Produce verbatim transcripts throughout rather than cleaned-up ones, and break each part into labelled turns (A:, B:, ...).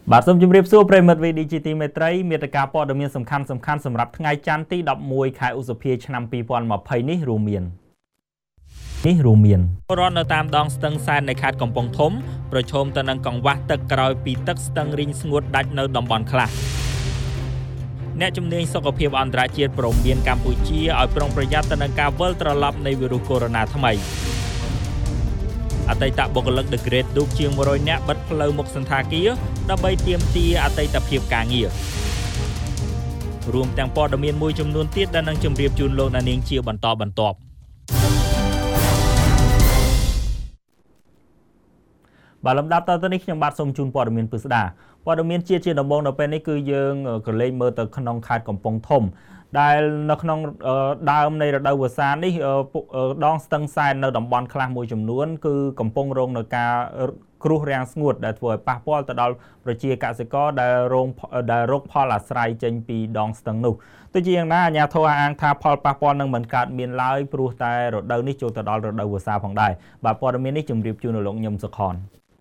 A: បាទសូមជម្រាបសួរប្រិមិត្ត វី ឌី ជី ទី មេត្រីមាតិកាព័ត៌មានសំខាន់ៗសម្រាប់ថ្ងៃច័ន្ទទីដប់មួយខែឧសភាឆ្នាំពីរពាន់ម្ភៃនេះរួមមាននេះរួមមានពលរដ្ឋនៅតាមដងស្ទឹងសែននៃខេត្តកំពង់ធំប្រឈមទៅនឹងកង្វះទឹកក្រោយពីទឹកស្ទឹងរីងស្ងួតដាច់នៅតំបន់ខ្លះអ្នកជំនាញសុខភាពអន្តរជាតិព្រមមានកម្ពុជាឲ្យប្រុងប្រយ័ត្នទៅនឹងការវិលត្រឡប់នៃវីរុសកូវីដ -ថ្មីអតីតបុគ្គលិក The Great Duke ជាងមួយរយនាក់បិទផ្លូវមុខសន្តាគារដើម្បីទាមទារអតីតភាពការងាររួមទាំងព័ត៌មានមួយចំនួនទៀតដែលនឹងជម្រាបជូនលោកអ្នកនាងជាបន្តបន្ទាប់បាទលំដាប់តទៅនេះខ្ញុំបាទសូមជូនព័ត៌មានពិស្ដាព័ត៌មានជាតិជាដំបូងនៅពេលនេះគឺយើងក៏លេខមើលទៅក្នុងខេត្តកំពង់ធំដែលនៅក្នុងដើមនៃរដូវវស្សានេះដងស្ទឹងសែននៅតំបន់ខ្លះមួយចំនួនគឺកំពុងរងនឹងការគ្រោះរាំងស្ងួតដែលធ្វើឲ្យប៉ះពាល់ទៅដល់ប្រជាកសិករដែលរងដែលរកផលអាស្រ័យចេញពីដងស្ទឹងនោះទោះជាយ៉ាងណាអាជ្ញាធរអាងថាផលប៉ះពាល់នឹងមិនកើតមានឡើយព្រោះតែរដូវនេះចូលទៅដល់រដូវវស្សាផងដែរបាទព័ត៌មាននេះជម្រាបជូនដល់លោកញឹមសុខន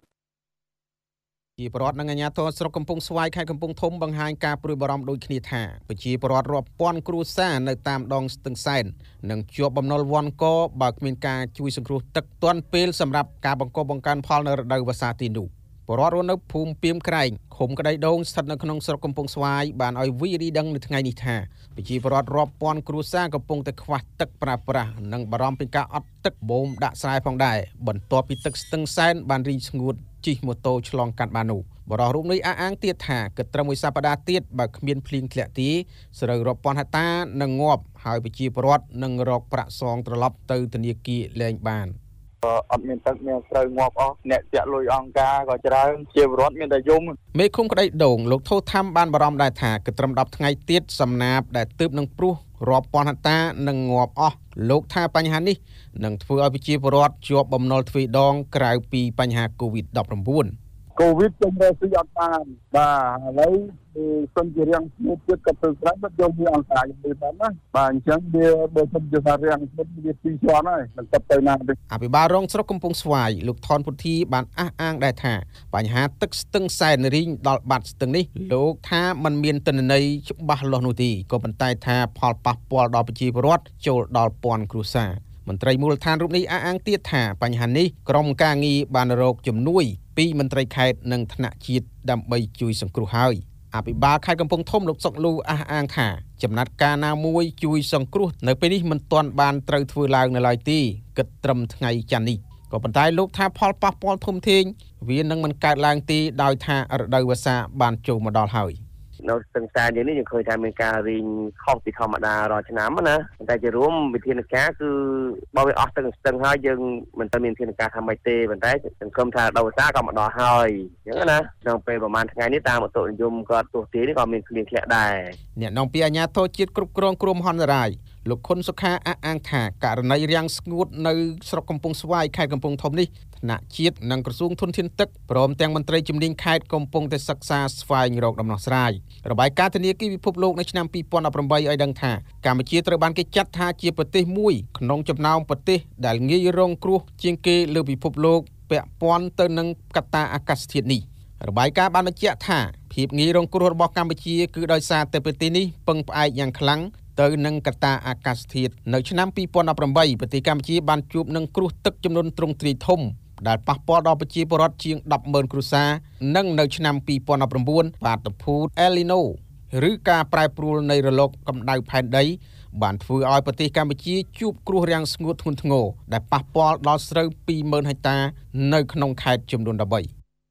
A: ជាប្រវត្តិនឹងអាជ្ញាធរស្រុកកំពង់ស្វាយខេត្តកំពង់ធំបង្ហាញការព្រួយបារម្ភដូចគ្នាថាប្រជាពលរដ្ឋរាប់ពាន់គ្រួសារនៅតាមដងស្ទឹងសែននឹងជាប់បំណុលវ័នកបើគ្មានការជួយសង្គ្រោះទឹកទាន់ពេលសម្រាប់ការបង្កបង្កើនផលនៅរដូវវស្សាទីនោះពលរដ្ឋរស់នៅភូមិពីមក្រែងឃុំក្តីដូងស្ថិតនៅក្នុងស្រុកកំពង់ស្វាយបានឲ្យវីរីដឹងនៅថ្ងៃនេះថាប្រជាពលរដ្ឋរាប់ពាន់គ្រួសារកំពុងតែខ្វះទឹកប្រើប្រាស់និងបារម្ភពីការអត់ទឹកបូមដាក់ស្រែផងដែរបន្ទាប់ពីទឹកស្ទឹងសែនបានរីងស្ងួតជិះម៉ូតូឆ្លងកាត់បាននោះបរិះរូបនេះអះអាងទៀតថាគិតត្រឹមមួយសប្តាហ៍ទៀតបើគ្មានភ្លៀងធ្លាក់ទេស្រូវរាប់ពាន់ហិកតានឹងងាប់ហើយប្រជាពលរដ្ឋនឹងរកប្រាក់សងត្រឡប់ទៅធនាគារលែងបាន
B: អត់មានទឹកមានស្រូវងាប់អស់អ្នកចាក់លុយអង្គការក៏ច្រើនជាពលរដ្ឋមានតែយំ
A: មេឃុំក្តីដូងលោកថូថាំបានបារម្ភដែរថាគិតត្រឹមដប់ថ្ងៃទៀតសំណាបដែលទើបនឹងព្រុសរាប់ពាន់ហិកតានឹងងាប់អស់លោកថាបញ្ហានេះនឹងធ្វើឲ្យប្រជាពលរដ្ឋជាប់បំណុលទ្វេដងក្រៅពីបញ្ហា កូវីដ -ដប់ប្រាំបួន
B: កូវីដចេញរកស៊ីអត់បានបាទឥឡូវគឺសុំជារៀងស្ងួតទៀតក៏ទៅស្រាប់យកវាអង្គការទៅតាមណាបាទអញ្ចឹងវាបើសុំជាថារៀងស្ងួតវាពីរជាន់ហើយមិនទៅទៅណាទេអភិបាលរងស្រុកកំពង់ស្វាយលោកថនពុទ្ធីបានអះអាងដែរថាបញ្ហាទឹកស្ទឹងសែនរីងដល់បាត់ស្ទឹងនេះលោកថាมันមានទិន្នន័យច្បាស់លាស់នោះទេក៏ប៉ុន្តែថាផលប៉ះពាល់ដល់ប្រជាពលរដ្ឋចូលដល់ពាន់គ្រួសារមន្ត្រីមូលដ្ឋានរូបនេះអះអាងទៀតថាបញ្ហានេះក្រុមការងារបានរកជំនួយពីមន្ត្រីខេត្តនិងថ្នាក់ជាតិដើម្បីជួយសង្គ្រោះហើយអភិបាលខេត្តកំពង់ធំលោកសុកលូអះអាងថាចំណាត់ការណាមួយជួយសង្គ្រោះនៅពេលនេះមិនទាន់បានត្រូវធ្វើឡើងនៅឡើយទេគិតត្រឹមថ្ងៃច័ន្ទនេះក៏ប៉ុន្តែលោកថាផលប៉ះពាល់ធំធេងវានឹងមិនកើតឡើងទេដោយថារដូវវស្សាបានចូលមកដល់ហើយ
C: នៅស្ទឹងសែនយើងនេះយើងឃើញថាមានការរីងខុសពីធម្មតារាល់ឆ្នាំណាតែជារួមវិធានការគឺបើវាអស់ទឹកស្ទឹងហើយយើងមិនទៅមានវិធានការថាម៉េចទេប៉ុន្តែសង្ឃឹមថារដូវវស្សាក៏មកដល់ហើយអញ្ចឹងណាក្នុងពេលប្រហែលថ្ងៃនេះតាមឧតុនិយមគាត់ទោះទីនេះក៏មានគ្លៀងធ្លាក់ដែរ
A: អ្នកនាំពាក្យអាជ្ញាធរជាតិគ្រប់គ្រងគ្រោះមហន្តរាយលោកខុនសុខាអះអាងថាករណីរាំងស្ងួតនៅស្រុកកំពង់ស្វាយខេត្តកំពង់ធំនេះថ្នាក់ជាតិនិងក្រសួងធនធានទឹកព្រមទាំងមន្ត្រីជំនាញខេត្តកំពុងតែសិក្សាស្វែងរកដំណោះស្រាយរបាយការណ៍ធនាគារពិភពលោកនៅឆ្នាំពីរពាន់ដប់ប្រាំបីឲ្យដឹងថាកម្ពុជាត្រូវបានគេចាត់ថាជាប្រទេសមួយក្នុងចំណោមប្រទេសដែលងាយរងគ្រោះជាងគេលើពិភពលោកពាក់ព័ន្ធទៅនឹងកត្តាអាកាសធាតុនេះរបាយការណ៍បានបញ្ជាក់ថាភាពងាយរងគ្រោះរបស់កម្ពុជាគឺដោយសារតែប្រទេសនេះពឹងផ្អែកយ៉ាងខ្លាំងទៅនឹងកត្តាអាកាសធាតុនៅឆ្នាំពីរពាន់ដប់ប្រាំបីប្រទេសកម្ពុជាបានជួបនឹងគ្រោះទឹកចំនួនទ្រង់ទ្រាយធំដែលប៉ះពាល់ដល់ប្រជាពលរដ្ឋជាង ដប់ម៉ឺន គ្រួសារនិងនៅឆ្នាំពីរពាន់ដប់ប្រាំបួនបាតុភូត El Niño ឬការប្រែប្រួលនៃរលកកម្ដៅផែនដីបានធ្វើឲ្យប្រទេសកម្ពុជាជួបគ្រោះរាំងស្ងួតធ្ងន់ធ្ងរដែលប៉ះពាល់ដល់ស្រូវ ពីរម៉ឺន ហិកតានៅក្នុងខេត្តចំនួនដប់បី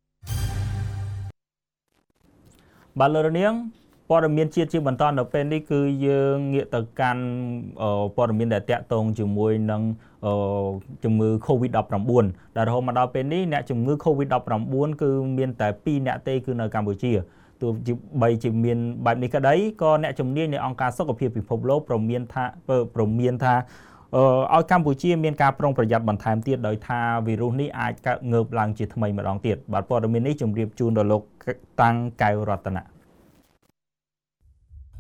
A: បាទលោកនាងព័ត៌មានជាតិជាបន្តនៅពេលនេះគឺយើងងាកទៅកាន់ព័ត៌មានដែលតាក់ទងជាមួយនឹងជំងឺ កូវីដ -ដប់ប្រាំបួន ដែលរហូតមកដល់ពេលនេះអ្នកជំងឺ កូវីដ -ដប់ប្រាំបួន គឺមានតែពីរអ្នកទេគឺនៅកម្ពុជាទោះបីជាមានបែបនេះក្តីក៏អ្នកជំនាញនៃអង្គការសុខភាពពិភពលោកព្រមមានថាព្រមមានថាឲ្យកម្ពុជាមានការប្រុងប្រយ័ត្នបន្ថែមទៀតដោយថាវីរុសនេះអាចកើតងើបឡើងជាថ្មីម្ដងទៀតបាទព័ត៌មាននេះជម្រាបជូនដល់លោកតាំងកែវរតនៈ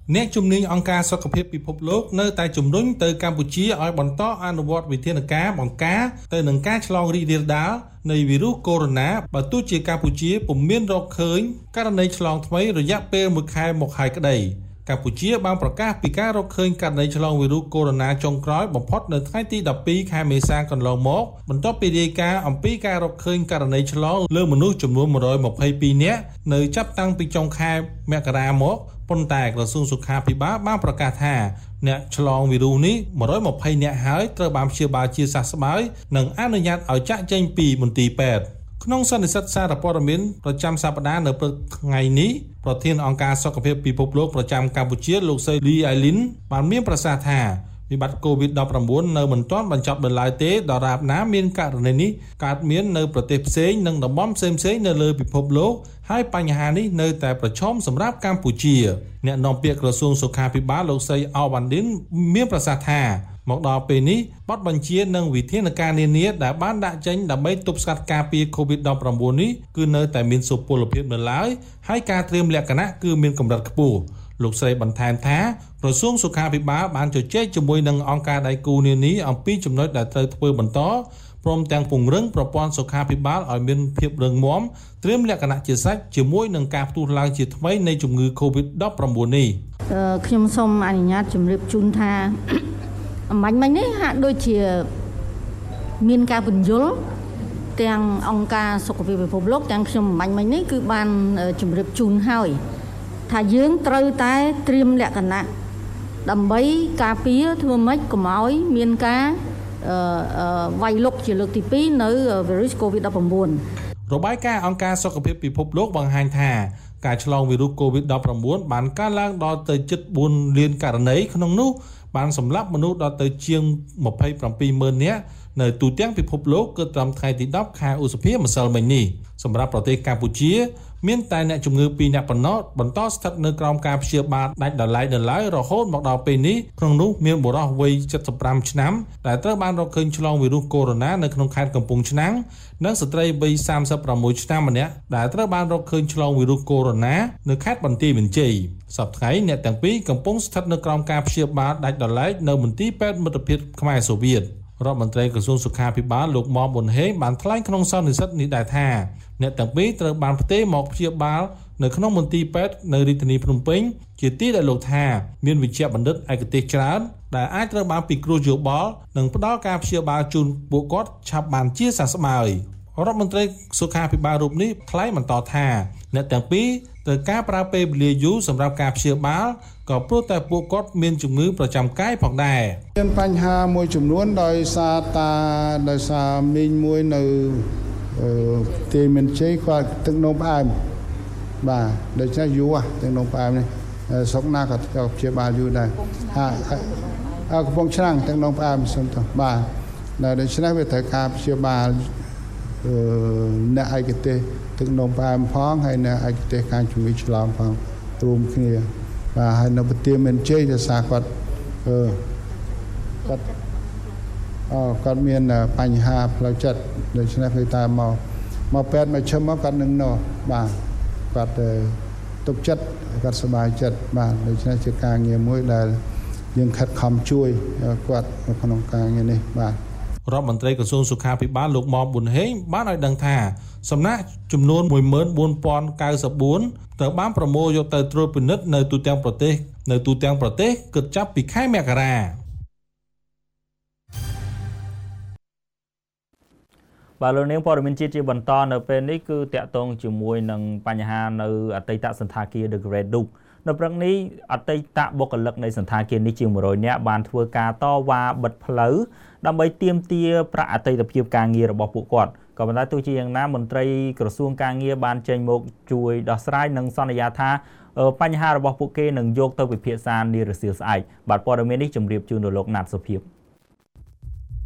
D: អ្នកជំនាញអង្គការសុខភាពពិភពលោកនៅតែជំរុញទៅកម្ពុជាឲ្យបន្តអនុវត្តវិធានការបង្ការទៅនឹងការឆ្លងរីករាលដាលនៃវីរុសកូវីដ -19 បើទោះជាកម្ពុជាពុំមានរកឃើញករណីឆ្លងថ្មីរយៈពេលមួយខែមកហើយក្តីកម្ពុជាបានប្រកាសពីការរកឃើញករណីឆ្លងវីរុសកូវីដ -19 ចុងក្រោយបំផុតនៅថ្ងៃទីដប់ពីរខែមេសាកន្លងមកបន្ទាប់ពីរាយការណ៍អំពីការរកឃើញករណីឆ្លងលើមនុស្សចំនួនមួយរយម្ភៃពីរនាក់នៅចាប់តាំងពីចុងខែមករាមកប៉ុន្តែក្រសួងសុខាភិបាលបានប្រកាសថាអ្នកឆ្លងវីរុសនេះមួយរយម្ភៃនាក់ហើយត្រូវបានព្យាបាលជាសះស្បើយនិងអនុញ្ញាតឲ្យចាក់ចេញពីមន្ទីរពេទ្យក្នុងសន្និសីទសារព័ត៌មានប្រចាំសប្តាហ៍នៅព្រឹកថ្ងៃនេះប្រធានអង្គការសុខភាពពិភពលោកប្រចាំកម្ពុជាលោកស្រីលីអៃលីនបានមានប្រសាសន៍ថាវិបត្តិ កូវីដ -ដប់ប្រាំបួន នៅមិនទាន់បញ្ចប់នៅឡើយទេដរាបណាមានករណីនេះកើតមាននៅប្រទេសផ្សេងនិងតំបន់ផ្សេងៗនៅលើពិភពលោកហើយបញ្ហានេះនៅតែប្រឈមសម្រាប់កម្ពុជាអ្នកនាំពាក្យក្រសួងសុខាភិបាលលោកស្រីអវ៉ាន់ឌិនមានប្រសាសន៍ថាមកដល់ពេលនេះបទបញ្ជានិងវិធានការនានាដែលបានដាក់ចេញដើម្បីទប់ស្កាត់ការពារ កូវីដ -ដប់ប្រាំបួន នេះគឺនៅតែមានសុពលភាពនៅឡើយហើយការត្រៀមលក្ខណៈគឺមានកម្រិតខ្ពស់លោកស្រីបន្ថែមថាក្រសួងសុខាភិបាលបានជជែកជាមួយនឹងអង្គការដៃគូនានាអំពីចំណុចដែលត្រូវធ្វើបន្តព្រមទាំងពង្រឹងប្រព័ន្ធសុខាភិបាលឲ្យមានភាពរឹងមាំត្រៀមលក្ខណៈជាស្រេចជាមួយនឹងការផ្ទុះឡើងជាថ្មីនៃជំងឺ កូវីដ -ដប់ប្រាំបួន នេះ
E: ខ្ញុំសូមអនុញ្ញាតជម្រាបជូនថាអំបញ្ញមិញនេះហាក់ដូចជាមានការពន្យល់ទាំងអង្គការសុខភាពពិភពលោកទាំងខ្ញុំអំបញ្ញមិញនេះគឺបានជម្រាបជូនហើយថាយើងត្រូវតែត្រៀមលក្ខណៈដើម្បីការពារធ្វើម៉េចកុំឲ្យមានការវាយលុកជាលើកទីពីរនៅវីរុសកូវីដ -ដប់ប្រាំបួន
D: របាយការណ៍អង្គការសុខភាពពិភពលោកបង្ហាញថាការឆ្លងវីរុសកូវីដ -ដប់ប្រាំបួន បានកើនឡើងដល់ទៅជិតបួនលានករណីក្នុងនោះបានសម្លាប់មនុស្សដល់ទៅជាងម្ភៃប្រាំពីរម៉ឺននាក់នៅទូទាំងពិភពលោកគឺត្រឹមថ្ងៃទីដប់ខែឧសភាម្សិលមិញនេះសម្រាប់ប្រទេសកម្ពុជាមានតែអ្នកជំងឺពីរនាក់ប៉ុណ្ណោះបន្តស្ថិតនៅក្រោមការព្យាបាលដាច់ដោយឡែកនៅឡើយរហូតមកដល់ពេលនេះក្នុងនោះមានបុរសវ័យសិបប្រាំឆ្នាំដែលត្រូវបានរកឃើញឆ្លងវីរុសកូវីដ -19 នៅក្នុងខេត្តកំពង់ឆ្នាំងនិងស្ត្រីវ័យសាមសិបប្រាំមួយឆ្នាំម្នាក់ដែលត្រូវបានរកឃើញឆ្លងវីរុសកូវីដ -19 នៅខេត្តបន្ទាយមានជ័យសប្តាហ៍ថ្ងៃអ្នកទាំងពីរកំពុងស្ថិតនៅក្រោមការព្យាបាលដាច់ដោយឡែកនៅមន្ទីរពេទ្យមិត្តភាពខ្មែរសូវៀតរដ្ឋមន្ត្រីក្រសួងសុខាភិបាលលោកមុំប៊ុនហេងបានថ្លែងក្នុងសន្និសីទនេះដែរថាអ្នកទាំងពីរត្រូវបានផ្ទេរមកព្យាបាលនៅក្នុងមន្ទីរពេទ្យនៅរាជធានីភ្នំពេញជាទីដែលលោកថាមានវិជ្ជាបណ្ឌិតឯកទេសច្រើនដែលអាចត្រូវបានពិគ្រោះយោបល់និងផ្ដល់ការព្យាបាលជូនពួកគាត់ឆាប់បានជាសះស្បើយរដ្ឋមន្ត្រីសុខាភិបាលរូបនេះថ្លែងបន្តថាអ្នកទាំងពីរត្រូវការប្រើពេលវេលាយូរសម្រាប់ការព្យាបាលក៏ព្រោះតែពួកគាត់មានជំងឺប្រចាំកាយផងដែរ
F: មានបញ្ហាមួយចំនួនដោយសារតាដោយសារមីងមួយនៅទីមានជ័យគាត់ទឹកនោមផ្អែមបាទដូច្នេះយូរទឹកនោមផ្អែមនេះស្រុកណាក៏ព្យាបាលយូរដែរហាកំពង់ឆ្នាំងទឹកនោមផ្អែមសុំទៅបាទដូច្នេះវាត្រូវការព្យាបាលអ្នកឯកទេសទឹកនោមផ្អែមផងហើយអ្នកឯកទេសខាងជំងឺឆ្លងផងរួមគ្នាបាទហើយនៅប្រទេសមានជ័យដោយសារគាត់អឺគាត់អឺគាត់មានបញ្ហាផ្លូវចិត្តដូច្នេះគឺតែមកមកពេទ្យមកឈឹមមកគាត់នឹងនោះបាទគាត់ទុកចិត្តគាត់សប្បាយចិត្តបាទដូច្នេះជាការងារមួយដែលយើងខិតខំជួយគាត់ក្នុងការងារនេះបាទ
D: រដ្ឋមន្ត្រីក្រសួងសុខាភិបាលលោកមុំប៊ុនហេងបានឲ្យដឹងថាសំណាក់ចំនួនមួយម៉ឺនបួនពាន់កៅសិបបួនត្រូវបានប្រមូលយកទៅត្រួតពិនិត្យនៅទូទាំងប្រទេសនៅទូទាំងប្រទេសគិតចាប់ពីខែមករា
G: បាទលោកនាងព័ត៌មានជាតិជាបន្តនៅពេលនេះគឺតាក់ទងជាមួយនឹងបញ្ហានៅអតីតសន្តាគារ The Great Duke នៅព្រឹកនេះអតីតបុគ្គលិកនៃសន្តាគារនេះជាងមួយរយនាក់បានធ្វើការតវ៉ាបិទផ្លូវដើម្បីទាមទារប្រាក់អតីតភាពការងាររបស់ពួកគាត់ក៏ប៉ុន្តែទោះជាយ៉ាងណាមន្ត្រីក្រសួងការងារបានចេញមកជួយដោះស្រាយនិងសន្យាថាបញ្ហារបស់ពួកគេនឹងយកទៅពិភាក្សានារសៀលស្អែកបាទព័ត៌មាននេះជម្រាបជូនដល់លោកណាត់សុភាព
A: អ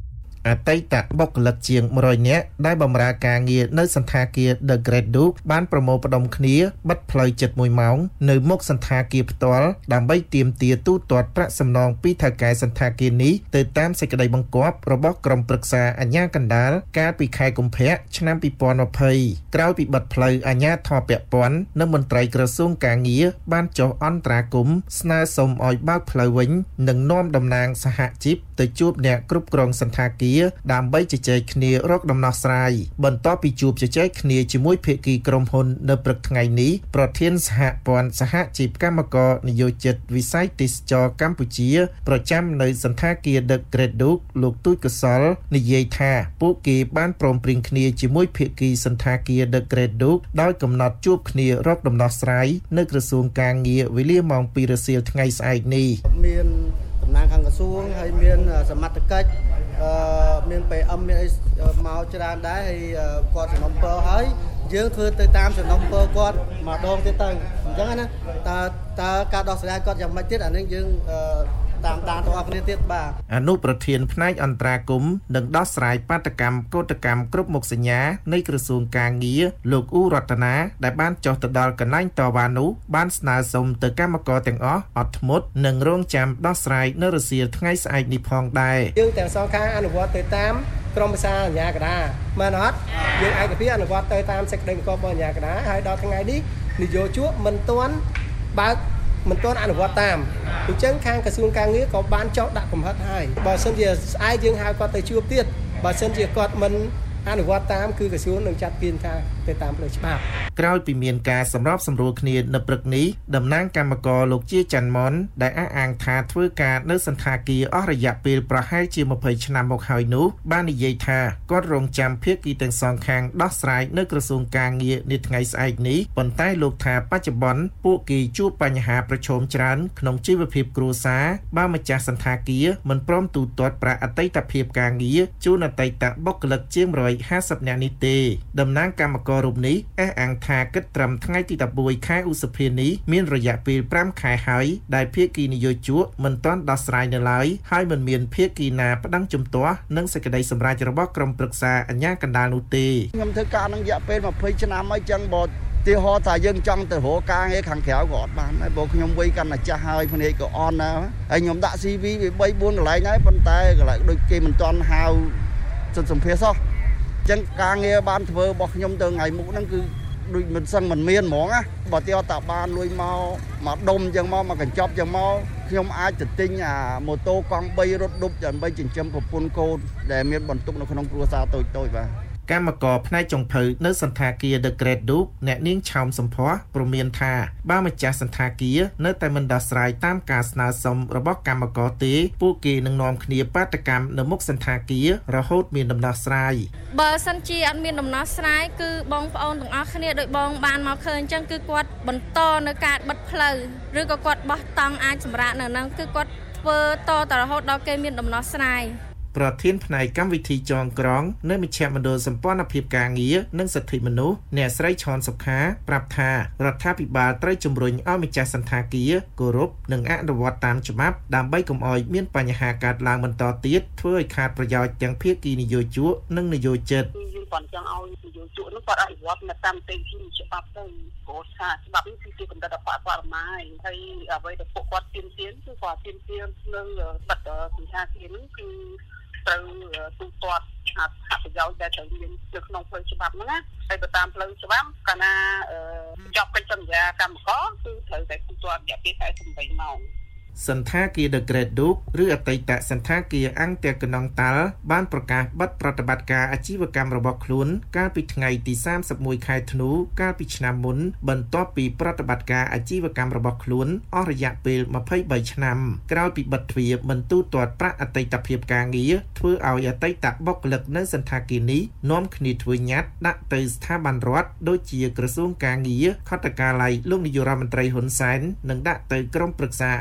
A: អតីតបុគ្គលិកជាងមួយរយនាក់ដែលបម្រើការងារនៅសន្តាគារ The Great Duke បានប្រមូលផ្ដុំគ្នាបិទផ្លូវជិតមួយម៉ោងនៅមុខសន្តាគារផ្ទាល់ដើម្បីទាមទារទូទាត់ប្រាក់សំណងពីថៅកែសន្តាគារនេះទៅតាមសេចក្តីបង្គាប់របស់ក្រុមប្រឹក្សាអាជ្ញាកណ្ដាលកាលពីខែកុម្ភៈឆ្នាំពីរពាន់ยี่สิบក្រោយពីបិទផ្លូវអាជ្ញាធរពាក់ព័ន្ធនិងមន្ត្រីក្រសួងការងារបានចុះអន្តរាគមន៍ស្នើសុំឲ្យបើកផ្លូវវិញនិងនាំតំណាងសហជីពទៅជួបអ្នកគ្រប់គ្រងសន្តាគារដើម្បីជជែកគ្នារកដំណោះស្រាយបន្ទាប់ពីជួបជជែកគ្នាជាមួយភាគីក្រុមហ៊ុននៅព្រឹកថ្ងៃនេះប្រធានសហព័ន្ធសហជីពកម្មករនយោជិតវិស័យទេសចរកម្ពុជាប្រចាំនៅសន្តាគារ The Great Duke លោកទូចកសលនិយាយថាពួកគេបានព្រមព្រៀងគ្នាជាមួយភាគីសន្តាគារ The Great Duke ដោយកំណត់ជួបគ្នារកដំណោះស្រាយនៅក្រសួងការងារវេលាម៉ោងពីររសៀលថ្ងៃស្អែកនេះ
H: មានតំណាងខាងក្រសួងហើយមានសមត្ថកិច្ចអឺមាន pê em មានអីមកច្រើនដែរហើយគាត់សំណុំពរហើយយើងធ្វើទៅតាមសំណុំពរគាត់ម្ដងទៀតទៅអញ្ចឹងណាតើតើការដោះស្រាយគាត់យ៉ាងម៉េចទៀតអានេះយើងតាមដានទៅអស់គ្នាទៀតបាទ
A: អនុប្រធានផ្នែកអន្តរាគមន៍និងដោះស្រាយបាតុកម្មកោតកម្មគ្រប់មុខសញ្ញានៃក្រសួងការងារលោកអ៊ូរតនាដែលបានចុះទៅដល់កន្លែងតវ៉ានោះបានស្នើសុំទៅកម្មករទាំងអស់អត់ធ្មត់និងរងចាំដោះស្រាយនៅរសៀលថ្ងៃស្អែកនេះផងដែរ
H: យើងទាំងសងខាងអនុវត្តទៅតាមក្រមប្រសាអាជ្ញាកណ្ដាលមែនអត់យើងឯកភាពអនុវត្តទៅតាមសេចក្តីបង្គាប់របស់អាជ្ញាកណ្ដាលហើយដល់ថ្ងៃនេះនយោជកមិនទាន់បើកមិនទាន់អនុវត្តតាមអញ្ចឹងខាងក្រសួងការងារក៏បានចោទដាក់កំហិតហើយបើសិនជាស្អែកយើងហៅគាត់ទៅជួបទៀតបើសិនជាគាត់មិនអនុវត្តតាមគឺក្រសួងនឹងចាត់ទានការទៅតាមផ្លូវច្បាប់
A: ក្រោយពីមានការសម្របសម្រួលគ្នានៅព្រឹកនេះតំណាងគណៈកម្មការលោកជាច័ន្ទមុនដែលអះអាងថាធ្វើការនៅសន្តាគារអស់រយៈពេលប្រហែលជាยี่สิบឆ្នាំមកហើយនោះបាននិយាយថាគាត់រងចាំភាគីទាំងសងខាងដោះស្រាយនៅក្រសួងការងារនាថ្ងៃស្អែកនេះប៉ុន្តែលោកថាបច្ចុប្បន្នពួកគេជួបបញ្ហាប្រឈមច្រើនក្នុងជីវភាពគ្រួសារបើម្ចាស់សន្តាគារមិនព្រមទូទាត់ប្រាក់អតីតភាពការងារជូនអតីតបុគ្គលិកជាងមួយរយห้าสิบនាក់នេះទេតំណាងគណៈកម្មការរូបនេះអះអាងថាគិតត្រឹមថ្ងៃទី십មួយខែឧសភានេះមានរយៈពេល5ខែហើយដែលភាគីនយោជកមិនទាន់ដោះស្រាយនៅឡើយហើយមិនមានភាគីណាប្តឹងជំទាស់នឹងសេចក្តីសម្រេចរបស់ក្រុមប្រឹក្សាអាជ្ញាកណ្ដាលនោះទេ
B: ខ្ញុំធ្វើការនឹងរយៈពេលยี่สิบឆ្នាំហើយចឹងបើទីហោថាយើងចង់ទៅរកការងារខាងក្រៅក៏អត់បានដែរព្រោះខ្ញុំវ័យកាន់តែចាស់ហើយភ្នែកក៏អន់ដែរហើយខ្ញុំដាក់ xê vê វាបីបួនកន្លែងហើយប៉ុន្តែកន្លែងដូចគេមិនទាន់ហៅសិទ្ធិសម្ភារសោះចឹងការងារបានធ្វើរបស់ខ្ញុំទៅថ្ងៃមុខហ្នឹងគឺដូចមិនសឹងមិនមានហ្មងណាបើទីអត់តាបានលុយមកមកដុំចឹងមកមកកញ្ចប់ចឹងមកខ្ញុំអាចទៅទិញអាម៉ូតូកង់បីរត់ឌុបដើម្បីចិញ្ចឹមប្រពន្ធកូនដែលមានបន្ទុកនៅក្នុងគ្រួសារតូចៗបាទ
A: កម្មករផ្នែកចុងភៅនៅសន្តាគារ The Great Duke អ្នកនាងឆោមសំភ័ក្រព្រមានថាបើម្ចាស់សន្តាគារនៅតែមិនដោះស្រាយតាមការស្នើសុំរបស់កម្មករទេពួកគេនឹងនាំគ្នាបាតកម្មនៅមុខសន្តាគាររហូតមានដំណោះស្រាយ
I: បើសិនជាអត់មានដំណោះស្រាយគឺបងប្អូនទាំងអស់គ្នាដោយបងបានមកឃើញអញ្ចឹងគឺគាត់បន្តនៅការបិទផ្លូវឬក៏គាត់បោះតង់អាចសម្រាកនៅហ្នឹងគឺគាត់ធ្វើតតរហូតដល់គេមានដំណោះស្រាយ
A: ប្រធានផ្នែកកម្មវិធីចងក្រងនៅមជ្ឈមណ្ឌលសម្ព័ន្ធភាពការងារនិងសិទ្ធិមនុស្សអ្នកស្រីឆនសុខាប្រាប់ថារដ្ឋាភិបាលត្រូវជំរុញឲ្យម្ចាស់សន្តាគារគោរពនិងអនុវត្តតាមច្បាប់ដើម្បីកុំឲ្យមានបញ្ហាកើតឡើងបន្តទៀតធ្វើឲ្យខាតប្រយោជន៍ទាំងភាគីនយោជកនិងនយោជិត
J: យើងគាត់ចង់ឲ្យនយោជកនោះគាត់អនុវត្តតាមទេពីច្បាប់ទៅព្រោះថាច្បាប់នេះគឺជាបណ្ឌិតបរិមាណហើយអ្វីដែលពួកគាត់ទាមទារគឺគាត់ទាមទារនៅប័ណ្ណសន្តាគារនោះគឺត្រូវទូទាត់អត្ថប្រយោជន៍ដែលត្រូវមាននៅក្នុងផ្លូវច្បាប់ហ្នឹងណាហើយទៅតាមផ្លូវច្បាប់កាលណាចប់កិច្ចសន្យាកម្មករគឺត្រូវតែទូទាត់រយៈពេលสี่สิบแปดម៉ោង
A: សន្តាគារ The Great Duke ឬអតីតសន្តាគារអង្គរកណ្ដងតាល់បានប្រកាសបិទប្រតិបត្តិការអាជីវកម្មរបស់ខ្លួនកាលពីថ្ងៃទីសាមសិបមួយខែធ្នូកាលពីឆ្នាំមុនបន្ទាប់ពីប្រតិបត្តិការអាជីវកម្មរបស់ខ្លួនអស់រយៈពេលยี่สิบสามឆ្នាំក្រោយពីបិទទ្វារមិនទូទាត់ប្រាក់អតីតភាពការងារធ្វើឲ្យអតីតបុគ្គលិកនៅសន្តាគារនេះនាំគ្នាធ្វើញត្តិដាក់ទៅស្ថាប័នរដ្ឋដូចជាក្រសួងការងារខុទ្ទកាល័យលោកនាយករដ្ឋមន្ត្រីហ៊ុនសែននិងដាក់ទៅក្រុមប្រឹក្សាអាជ្ញាកណ្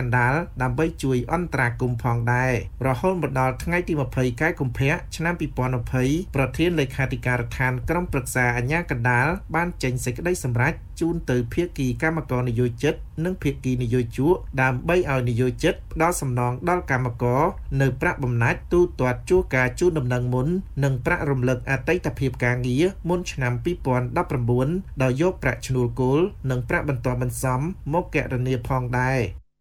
K: ណ្ដាលដើម្បីជួយអន្តរាគមន៍ផងដែររហូតមកដល់ថ្ងៃទីยี่สิบខែកុម្ភៈឆ្នាំยี่สิบยี่สิบប្រធានលេខាធិការដ្ឋានក្រុមប្រឹក្សាអាជ្ញាកណ្ដាលបានចេញសេចក្តីសម្រេចជូនទៅភាគីកម្មករនយោជិតនិងភាគីនយោជកដើម្បីឲ្យនយោជិតផ្ដល់សំណងដល់កម្មករនៅប្រាក់បំណាច់ទូទាត់ជួការជូនដំណឹងមុននិងប្រាក់រំលឹកអតីតភាពការងារមុនឆ្នាំยี่สิบสิบเก้าដោយយកប្រាក់ឈ្នួលគោលនិងប្រាក់បន្ទាប់បន្សំមកគណនាផងដែរ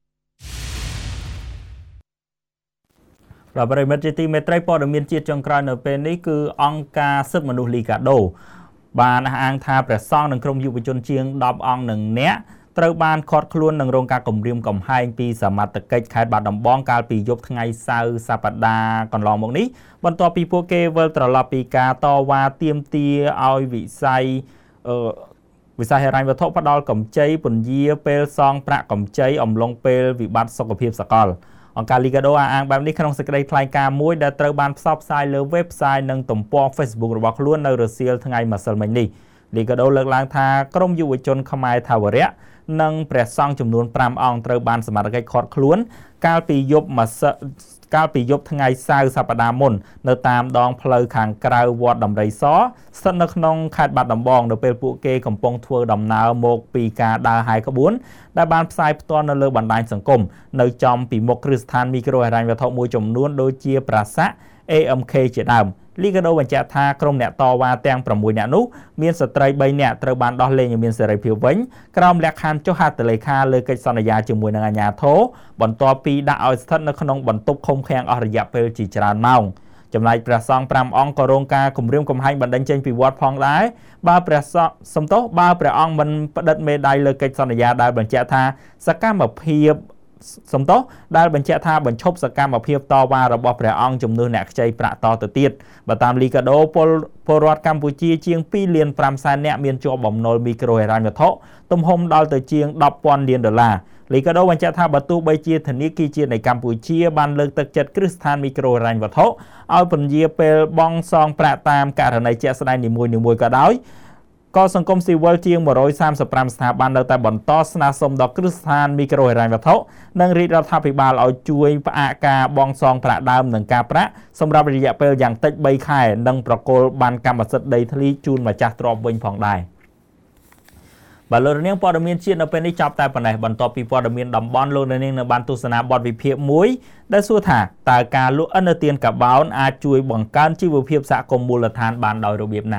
G: ប្រិយមិត្តជាទីមេត្រីព័ត៌មានជាតិចុងក្រោយនៅពេលនេះគឺអង្គការសិទ្ធិមនុស្សលីកាដូបានអះអាងថាព្រះសង្ឃនិងក្រុមយុវជនជាងដប់អង្គនឹងអ្នកត្រូវបានឃាត់ខ្លួននឹងរងការគំរាមកំហែងពីសមត្ថកិច្ចខេត្តបាត់ដំបងកាលពីយប់ថ្ងៃសៅរ៍សប្តាហ៍កន្លងមកនេះបន្ទាប់ពីពួកគេវិលត្រឡប់ពីការតវ៉ាទាមទារឲ្យវិស័យអឺវិស័យហិរញ្ញវត្ថុផ្ដល់កម្ចីពន្យាពេលសងប្រាក់កម្ចីអំឡុងពេលវិបត្តិសុខភាពសកលអង្គការ Liga do អះអាងបែបនេះក្នុងសេចក្តីថ្លែងការណ៍មួយដែលត្រូវបានផ្សព្វផ្សាយលើ website និងទំព័រ Facebook របស់ខ្លួននៅរសៀលថ្ងៃម្សិលមិញនេះ Liga do លើកឡើងថាក្រុមយុវជនខ្មែរថាវរៈនិងព្រះសង្ឃចំនួនfiveអង្គត្រូវបានសមត្ថកិច្ចឃាត់ខ្លួនកាលពីយប់ម្សិលកាលពីយប់ថ្ងៃសៅរ៍សប្តាហ៍មុននៅតាមដងផ្លូវខាងក្រៅវត្តដំរីសស្ថិតនៅក្នុងខេត្តបាត់ដំបងនៅពេលពួកគេកំពុងធ្វើដំណើរមកពីការដើរហាយក្បួនដែលបានផ្សាយផ្ទាល់នៅលើបណ្ដាញសង្គមនៅចំពីមុខគ្រឹះស្ថានមីក្រូហិរញ្ញវត្ថុមួយចំនួនដូចជាប្រាសាទ A M K ជាដើម Liga do បញ្ជាក់ថាក្រុមអ្នកតវ៉ាទាំងsixនាក់នោះមានស្ត្រីthreeនាក់ត្រូវបានដោះលែងឲ្យមានសេរីភាពវិញក្រោមលក្ខខណ្ឌចុះហត្ថលេខាលើកិច្ចសន្យាជាមួយនឹងអាជ្ញាធរបន្ទាប់ពីដាក់ឲ្យស្ថិតនៅក្នុងបន្ទប់ឃុំឃាំងអស់រយៈពេលជាច្រើនម៉ោងចំណែកព្រះសង្ឃfiveអង្គក៏រងការគំរាមកំហែងបណ្តេញចេញពីវត្តផងដែរបើព្រះសង្ឃសំទោសបើព្រះអង្គមិនផ្តិតមេដាយលើកិច្ចសន្យាដែលបញ្ជាក់ថាសកម្មភាពសំទោសដែលបញ្ជាក់ថាបញ្ឈប់សកម្មភាពតវ៉ារបស់ព្រះអង្គជំនួសអ្នកខ្ចីប្រាក់តទៅទៀតបើតាម Liga do ពលពលរដ្ឋកម្ពុជាជាងtwoលានfiveសែននាក់មានជាប់បំណុលមីក្រូហិរញ្ញវត្ថុទំហំដល់ទៅជាងtenពាន់លានដុល្លារ Liga do បញ្ជាក់ថាបើទោះបីជាធនាគារជាតិនៃកម្ពុជាបានលើកទឹកចិត្តគ្រឹះស្ថានមីក្រូហិរញ្ញវត្ថុឲ្យពន្យាពេលបង់សងប្រាក់តាមករណីជាក់ស្ដែងនីមួយៗក៏ដោយក៏សង្គមស៊ីវិលជាងone hundred thirty-fiveស្ថាប័ននៅតែបន្តស្នើសុំដល់គ្រឹះស្ថានមីក្រូហិរញ្ញវត្ថុនិងរាជរដ្ឋាភិបាលឲ្យជួយផ្អាកការបង់សងប្រាក់ដើមនិងការប្រាក់សម្រាប់រយៈពេលយ៉ាងតិចthreeខែនិងប្រគល់បានកម្មសិទ្ធិដីធ្លីជូនម្ចាស់ទ្រព្យវិញផងដែរបាទលោកនាងព័ត៌មានជាតិនៅពេលនេះចាប់តែប៉ុណ្ណេះបន្ទាប់ពីព័ត៌មានតំបន់លោកនាងនៅបានទស្សនាបទវិភាគមួយដែលសួរថាតើការលក់ឥណទានកាបូនអាចជួយបង្កើនជីវភាពសហគមន៍មូលដ្ឋានបានដោយរបៀបណា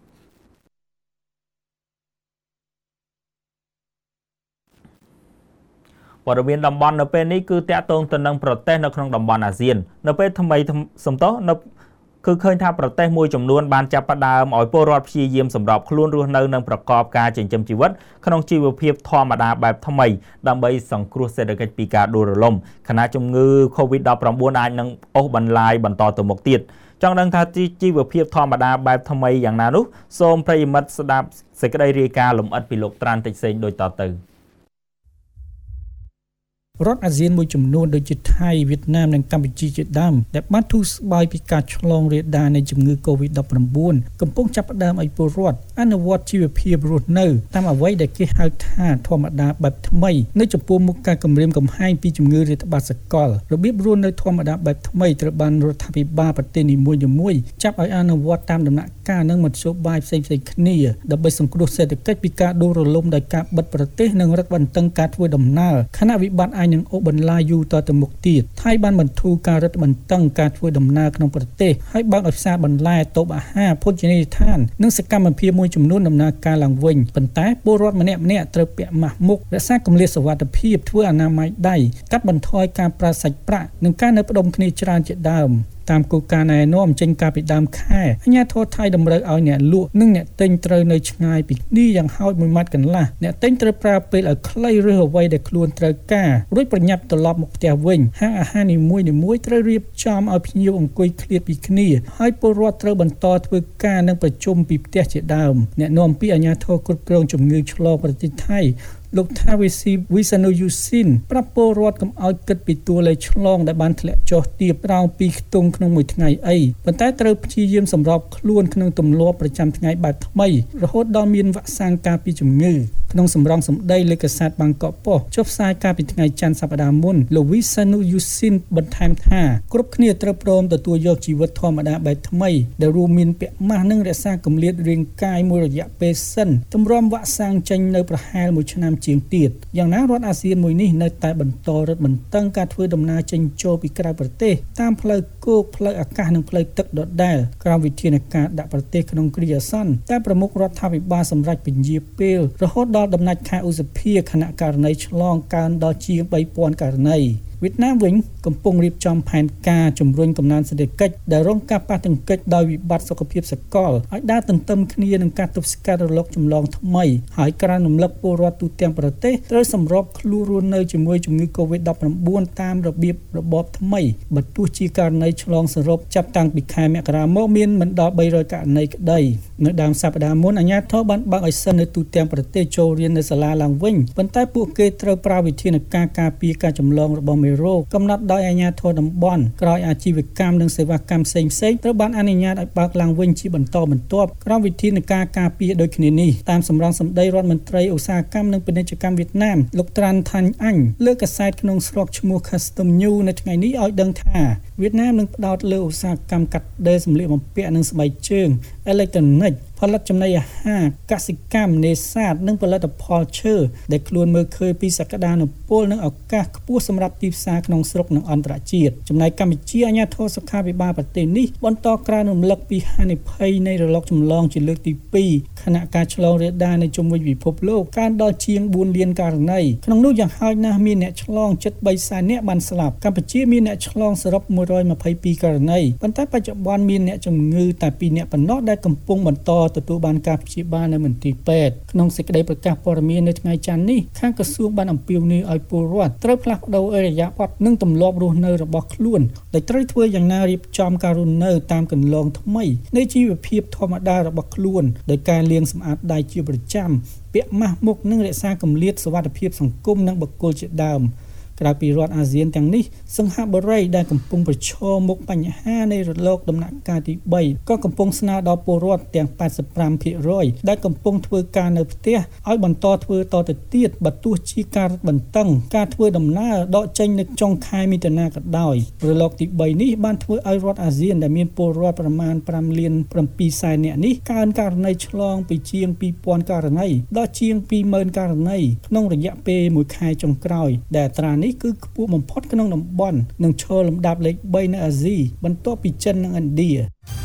G: ព័ត៌មានតំបន់នៅពេលនេះគឺតាក់ទងទៅនឹងប្រទេសនៅក្នុងតំបន់អាស៊ាននៅពេលថ្មីសំទោសនៅគឺឃើញថាប្រទេសមួយចំនួនបានចាប់ផ្ដើមឲ្យពលរដ្ឋព្យាយាមសម្របខ្លួនរស់នៅនិងប្រកបការចិញ្ចឹមជីវិតក្នុងជីវភាពធម្មតាបែបថ្មីដើម្បីសង្គ្រោះសេដ្ឋកិច្ចពីការដួលរលំខណៈជំងឺ COVID nineteen អាចនឹងអូសបន្លាយបន្តទៅមុខទៀតចង់ដឹងថាជីវភាពធម្មតាបែបថ្មីយ៉ាងណានោះសូមប្រិយមិត្តស្ដាប់សេចក្តីរាយការណ៍លម្អិតពីលោកត្រានតិចសេងដូចតទៅ
L: រដ្ឋអាស៊ានមួយចំនួនដូចជាថៃវៀតណាមនិងកម្ពុជាជាដើមដែលបានធូរស្បើយពីការឆ្លងរាលដាលនៃជំងឺ COVID nineteen កំពុងចាប់ផ្ដើមឲ្យពលរដ្ឋអនុវត្តជីវភាពរស់នៅតាមអ្វីដែលគេហៅថាធម្មតាបែបថ្មីនៅចំពោះមុខការគំរាមកំហែងពីជំងឺរាតត្បាតសកលរបៀបរស់នៅធម្មតាបែបថ្មីត្រូវបានរដ្ឋាភិបាលប្រទេសនីមួយៗចាប់ឲ្យអនុវត្តតាមដំណាក់កាលនិងមធ្យោបាយផ្សេងៗគ្នាដើម្បីសង្គ្រោះសេដ្ឋកិច្ចពីការដួលរលំដោយការបិទប្រទេសនិងរឹតបន្តឹងការធ្វើដំណើរខណៈវិបត្តិនឹងអូបន្លាយយូរតទៅមុខទៀតថៃបានបន្ធូរការរឹតបន្តឹងការធ្វើដំណើរក្នុងប្រទេសហើយបើកឲ្យផ្សារបន្លែតូបអាហារភោជនីយដ្ឋាននិងសកម្មភាពមួយចំនួនដំណើរការឡើងវិញប៉ុន្តែពលរដ្ឋម្នាក់ម្នាក់ត្រូវពាក់ម៉ាស់មុខរក្សាគម្លាតសុវត្ថិភាពធ្វើអនាម័យដៃកាត់បន្ថយការប្រើសាច់ប្រាក់និងការនៅផ្ដុំគ្នាច្រើនជាដើមតាមគោលការណ៍ណែនាំចេញកាលពីដើមខែអាជ្ញាធរថៃតម្រូវឲ្យអ្នកលក់និងអ្នកទិញត្រូវនៅឆ្ងាយពីគ្នាយ៉ាងហោចមួយម៉ាត់កន្លះអ្នកទិញត្រូវប្រើពេលឲ្យខ្លីឬអ្វីដែលខ្លួនត្រូវការរួចប្រញាប់ត្រឡប់មកផ្ទះវិញហាងអាហារនីមួយៗត្រូវរៀបចំឲ្យភ្ញៀវអង្គុយឃ្លាតពីគ្នាហើយពលរដ្ឋត្រូវបន្តធ្វើការនិងប្រជុំពីផ្ទះជាដើមអ្នកនាំពាក្យអាជ្ញាធរគ្រប់គ្រងជំងឺឆ្លងប្រទេសថៃលោកថាវិស៊ីវិសានុយុស៊ីនប្រាប់ពលរដ្ឋកុំឲ្យគិតពីតួលេខឆ្លងដែលបានធ្លាក់ចុះទាបរោងពីខ្ទង់ក្នុងមួយថ្ងៃអីប៉ុន្តែត្រូវព្យាយាមសម្របខ្លួនក្នុងទម្លាប់ប្រចាំថ្ងៃបែបថ្មីរហូតដល់មានវ៉ាក់សាំងការពារជំងឺក្នុងសម្រងសម្ដីលើកាសែតបាងកកប៉ុស្តិ៍ចុះផ្សាយកាលពីថ្ងៃច័ន្ទសប្តាហ៍មុនលោកវិសានុយុស៊ីនបន្ថែមថាគ្រប់គ្នាត្រូវព្រមទទួលយកជីវិតធម្មតាបែបថ្មីដែលរួមមានពាក់ម៉ាស់និងរក្សាគម្លាតរាងកាយមួយរយៈពេលសិនទម្រាំវ៉ាក់សាំងចេញនៅប្រហែលមួយឆ្នាំជាងទៀតយ៉ាងណារដ្ឋអាស៊ានមួយនេះនៅតែបន្តរឹតបន្តឹងការធ្វើដំណើរចេញចូលពីក្រៅប្រទេសតាមផ្លូវគោកផ្លូវអាកាសនិងផ្លូវទឹកដដែលក្រោមវិធានការដាក់ប្រទេសក្នុងគ្រាអាសន្នតែប្រមុខរដ្ឋាភិបាលសម្រាប់ពន្យាពេលរហូតដល់ដំណាច់ខែឧសភាខណៈករណីឆ្លងកើនដល់ជាងបីពាន់ករណីវៀតណាមវិញកំពុងរៀបចំផែនការជំរុញកំណើនសេដ្ឋកិច្ចដែលរងការប៉ះទង្គិចដោយវិបត្តិសុខភាពសកលឲ្យដើរទន្ទឹមគ្នានឹងការទប់ស្កាត់រលកចម្លងថ្មីហើយក្រានរំលឹកពលរដ្ឋទូទាំងប្រទេសត្រូវសម្របខ្លួនរស់នៅជាមួយជំងឺ កូវីដ ដប់ប្រាំបួន តាមរបៀបរបបថ្មីបើទោះជាករណីឆ្លងសរុបចាប់តាំងពីខែមករាមកមានមិនដល់បីរយករណីក្តីនៅដើមសប្តាហ៍មុនអាជ្ញាធរបានបើកឲ្យសិស្សនៅទូទាំងប្រទេសចូលរៀននៅសាលាឡើងវិញប៉ុន្តែពួកគេត្រូវប្រើវិធានការការពារការចម្លងរបស់មេរោគកំណត់ដោយអាជ្ញាធរតំបន់ក្រោយអាជីវកម្មនិងសេវាកម្មផ្សេងៗត្រូវបានអនុញ្ញាតឲ្យបើកឡើងវិញជាបន្តបន្ទាប់ក្រោមវិធានការការពារដូចគ្នានេះតាមសម្រងសម្ដីរដ្ឋមន្ត្រីឧស្សាហកម្មនិងពាណិជ្ជកម្មវៀតណាមលោកត្រាន់ថាញ់អញលើកាសែតក្នុងស្រុកឈ្មោះ Custom News នៅថ្ងៃនេះឲ្យដឹងថាវៀតណាមនឹងផ្ដោតលើឧស្សាហកម្មកាត់ដេរសម្លៀកបំពាក់និងស្បែកជើងអេឡិចត្រូនិកផលិតចំណីអាហារកសិកម្មនេសាទនិងផលិតផលឈើដែលខ្លួនមើលឃើញពីសក្តានុពលនិងឱកាសខ្ពស់សម្រាប់ទីផ្សារក្នុងស្រុកនិងអន្តរជាតិចំណែកកម្ពុជាអាជ្ញាធរសុខាភិបាលប្រទេសនេះបន្តក្រើនរំលឹកពីហានិភ័យនៃរលកចម្លងជាលើកទីពីរខណៈការឆ្លងរាលដាលនៅជុំវិញពិភពលោកកើនដល់ជាងបួនលានករណីក្នុងនោះយ៉ាងហោចណាស់មានអ្នកឆ្លងជិតបីសែននាក់បានស្លាប់កម្ពុជាមានអ្នកឆ្លងសរុបមួយរយម្ភៃពីរករណីប៉ុន្តែបច្ចុប្បន្នមានអ្នកជំងឺតែពីរនាក់ប៉ុណ្ណោះដែលកំពុងបន្តទទួលបានការព្យាបាលនៅមន្ទីរពេទ្យក្នុងសេចក្តីប្រកាសព័ត៌មាននៅថ្ងៃច័ន្ទនេះខាងក្រសួងបានអំពាវនាវឲ្យពលរដ្ឋត្រូវផ្លាស់ប្តូរឥរិយាបថនិងទម្លាប់រស់នៅរបស់ខ្លួនដោយត្រូវធ្វើយ៉ាងណារៀបចំការរស់នៅតាមកន្លងថ្មីនៃជីវភាពធម្មតារបស់ខ្លួនដោយការលាងសម្អាតដៃជាប្រចាំពាក់ម៉ាស់មុខនិងរក្សាគម្លាតសុវត្ថិភាពសង្គមនិងបុគ្គលជាដើមក្រៅពីរដ្ឋអាស៊ានទាំងនេះសិង្ហបុរីដែលកំពុងប្រឈមមុខបញ្ហានៃរលកដំណាក់កាលទីបីក៏កំពុងស្នើដល់ពលរដ្ឋទាំងប៉ែតសិបប្រាំភាគរយដែលកំពុងធ្វើការនៅផ្ទះឲ្យបន្តធ្វើតទៅទៀតបើទោះជាការបន្តឹងការធ្វើដំណើរដកចេញនៅចុងខែមិថុនាក៏ដោយរលកទីបីនេះបានធ្វើឲ្យរដ្ឋអាស៊ានដែលមានពលរដ្ឋប្រមាណប្រាំលានប្រាំពីរសែននាក់នេះកើនករណីឆ្លងពីជាងពីរពាន់ករណីដល់ជាងពីរម៉ឺនករណីក្នុងរយៈពេលមួយខែចុងក្រោយដែលត្រានេះគឺខ្ពស់បំផុតក្នុងតំបន់និងឈរលំដាប់លេខបីនៅអាស៊ីបន្ទាប់ពីចិននិងឥណ្ឌា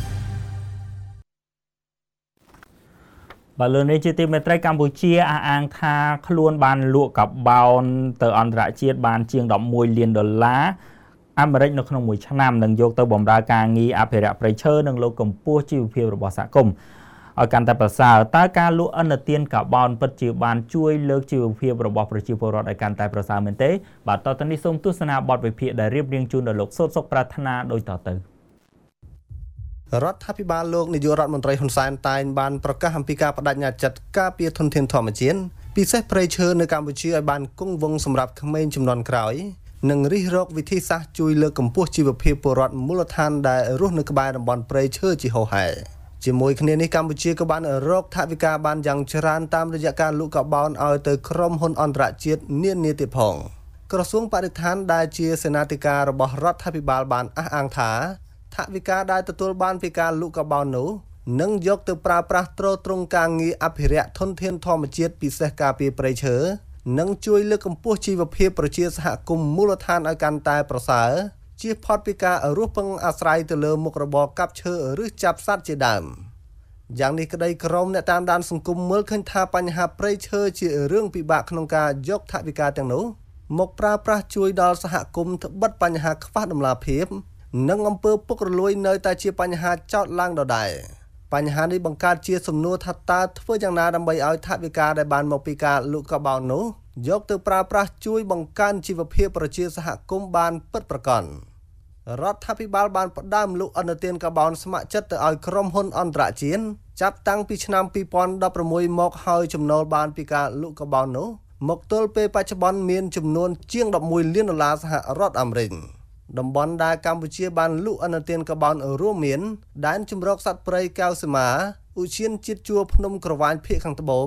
G: បើលើនេះជាទីមេត្រីកម្ពុជាអះអាងថាខ្លួនបានលក់កាបោនទៅអន្តរជាតិបានជាងដប់មួយលានដុល្លារអាមេរិកនៅក្នុងមួយឆ្នាំនិងយកទៅបម្រើការងារអភិរក្សព្រៃឈើនិងលើកកម្ពស់ជីវភាពរបស់សហគមន៍ឲ្យកាន់តែប្រសើរតើការលក់ឥណទានកាបោនពិតជាបានជួយលើកជីវភាពរបស់ប្រជាពលរដ្ឋឲ្យកាន់តែប្រសើរមែនទេបាទតទៅនេះសូមទស្សនាបទវិភាគដែលរៀបរៀងជូនដល់លោកសុតសុខប្រាថ្នាដូចតទៅ
M: រដ្ឋាភិបាលលោកនាយករដ្ឋមន្ត្រីហ៊ុនសែនតែងបានប្រកាសអំពីការបដិញ្ញាចិត្តការពារធនធានធម្មជាតិពិសេសព្រៃឈើនៅកម្ពុជាឲ្យបានគង់វង្សសម្រាប់ក្មេងជំនាន់ក្រោយនិងរិះរកវិធីសាស្ត្រជួយលើកកម្ពស់ជីវភាពពលរដ្ឋមូលដ្ឋានដែលរស់នៅក្បែរតំបន់ព្រៃឈើជាហូរហែជាមួយគ្នានេះកម្ពុជាក៏បានរកថវិកាបានយ៉ាងច្រើនតាមរយៈការលក់កាបោនឲ្យទៅក្រុមហ៊ុនអន្តរជាតិនានាទៀតផងក្រសួងបរិស្ថានដែលជាសេនាធិការរបស់រដ្ឋាភិបាលបានអះអាងថាថវិកាដែលទទួលបានពីការលក់កាបោននោះនឹងយកទៅប្រើប្រាស់ទ្រទ្រង់ការងារអភិរក្សធនធានធម្មជាតិពិសេសការពារព្រៃឈើនិងជួយលើកកម្ពស់ជីវភាពប្រជាសហគមន៍មូលដ្ឋានឲ្យកាន់តែប្រសើរជៀសផុតពីការរស់ពឹងអាស្រ័យទៅលើមុខរបរកាប់ឈើឬចាប់សត្វជាដើមយ៉ាងនេះក្តីក្រុមអ្នកតាមដានសង្គមមើលឃើញថាបញ្ហាព្រៃឈើជារឿងពិបាកក្នុងការយកថវិកាទាំងនោះមកប្រើប្រាស់ជួយដល់សហគមន៍ត្បិតបញ្ហាខ្វះតម្លាភាពនិងអំពើពុករលួយនៅតែជាបញ្ហាចោទឡើងដដែលបញ្ហានេះបង្កើតជាសំណួរថាតើធ្វើយ៉ាងណាដើម្បីឲ្យថវិកាដែលបានមកពីការលក់កាបោននោះយកទៅប្រើប្រាស់ជួយបង្កើនជីវភាពប្រជាសហគមន៍បានពិតប្រាកដរដ្ឋាភិបាលបានផ្ដើមលក់ឥណទានកាបូនស្ម័គ្រចិត្តទៅឲ្យក្រុមហ៊ុនអន្តរជាតិចាប់តាំងពីឆ្នាំពីរពាន់ដប់ប្រាំមួយមកហើយចំណូលបានពីការលក់កាបូននោះមកទល់ពេលបច្ចុប្បន្នមានចំនួនជាងដប់មួយលានដុល្លារសហរដ្ឋអាមេរិកតំបន់ដែលកម្ពុជាបានលក់ឥណទានកាបូនរួមមានដែនជម្រកសត្វព្រៃកែវសីមាឧទ្យានជាតិជួរភ្នំក្រវាញភាគខាងត្បូង